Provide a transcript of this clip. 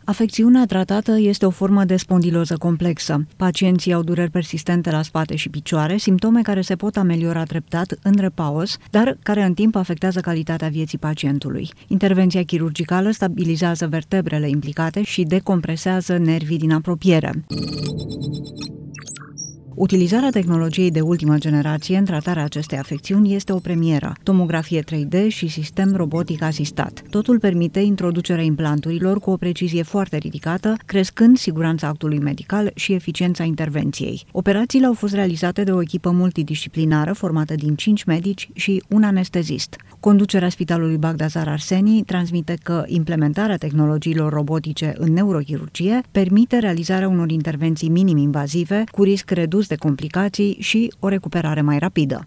Afecțiunea tratată este o formă de spondiloză complexă. Pacienții au dureri persistente la spate și picioare, simptome care se pot ameliora treptat în repaus, dar care în timp afectează calitatea vieții pacientului. Intervenția chirurgicală stabilizează vertebrele implicate și decompresează nervii din apropiere. Utilizarea tehnologiei de ultimă generație în tratarea acestei afecțiuni este o premieră. Tomografie 3D și sistem robotic asistat. Totul permite introducerea implanturilor cu o precizie foarte ridicată, crescând siguranța actului medical și eficiența intervenției. Operațiile au fost realizate de o echipă multidisciplinară formată din 5 medici și un anestezist. Conducerea Spitalului Bagdasar Arsenii transmite că implementarea tehnologiilor robotice în neurochirurgie permite realizarea unor intervenții minim-invazive, cu risc redus de complicații și o recuperare mai rapidă.